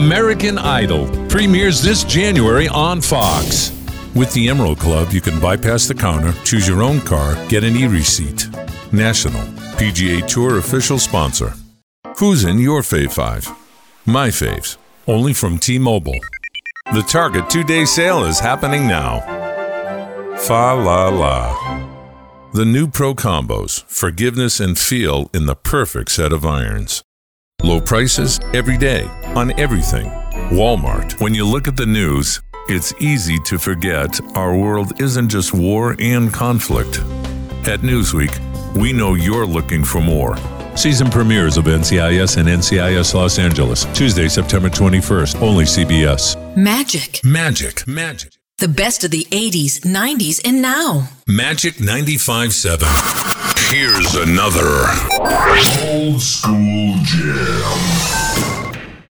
American Idol premieres this January on Fox. With the Emerald Club, you can bypass the counter, choose your own car, get an e-receipt. National PGA Tour official sponsor. Who's in your Fave 5? My faves. Only from T-Mobile. The Target 2-day sale is happening now. Fa la la. The new Pro Combos. Forgiveness and feel in the perfect set of irons. Low prices every day on everything. Walmart. When you look at the news, it's easy to forget our world isn't just war and conflict. At Newsweek, we know you're looking for more. Season premieres of NCIS and NCIS Los Angeles, Tuesday, September 21st, only CBS. Magic. The best of the 80s, 90s, and now. Magic 95.7. Here's another Old School Jam.